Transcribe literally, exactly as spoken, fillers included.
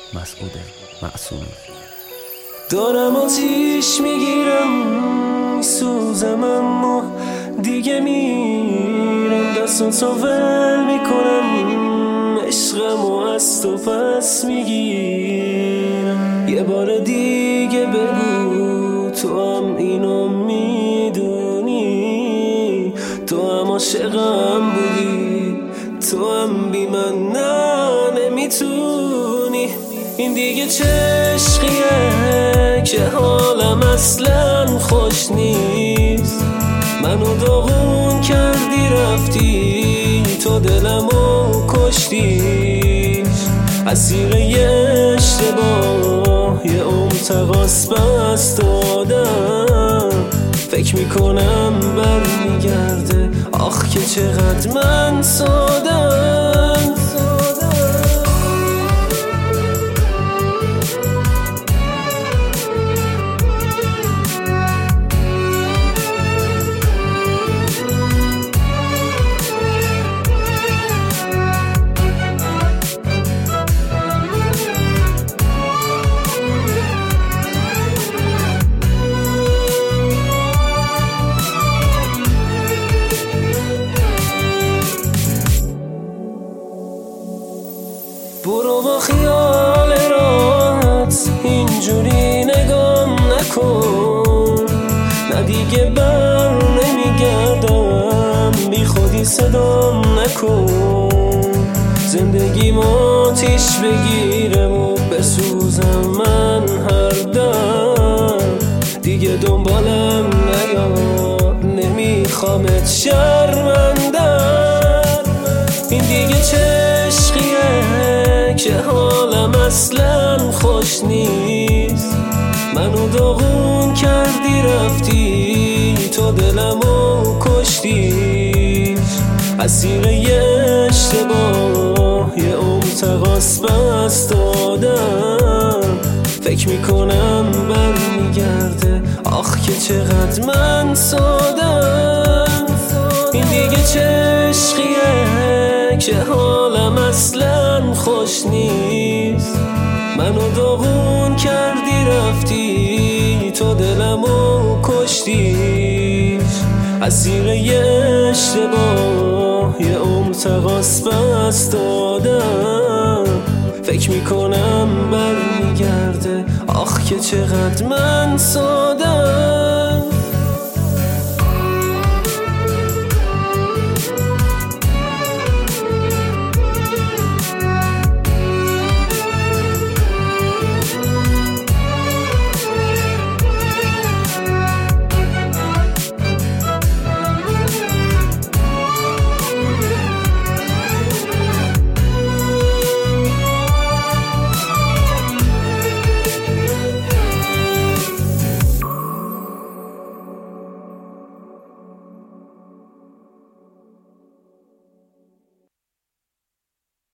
مسعود معصومی. دارم آتیش میگیرم سوزم، اما دیگه میرم دستاتو ول میکنم، عشقمو از تو پس میگیرم. یه بار دیگه بگو تو هم اینو میدونی، تو هم عاشقم بودی، تو هم بی من نه نمیتونی. این دیگه چه عشقیه که حالم اصلا خوش نیست، منو داغون کردی رفتی تو دلمو کشتی. اسیر یه اشتباه یه عمر تقاس بست دادم، فکر میکنم برمیگرده، آخ که چقدر من سادم. برو با خیال راحت اینجوری نگام نکن، نه دیگه بر نمیگردم، بی خودی صدام نکن. زندگی آتیش بگیره و بسوزم من هر دم، دیگه دنبالم نیا، نمیخوامت شرمندم. این دیگه چه عشقیه که حالم اصلا خوش نیست، منو داغون کردی رفتی تو دلمو کشتی. اسیر یه اشتباه یه عمر تقاس بست دادم، فکر میکنم برمیگرده، آخ که چقدر من سادم. این دیگه چه عشقیه که حالم اصلا خوش نیست، منو داغون کردی رفتی تو دلمو کشتی. اسیر یه اشتباه یه عمر تقاس بست دادم، فکر میکنم برمیگرده، آخ که چقدر من سادم.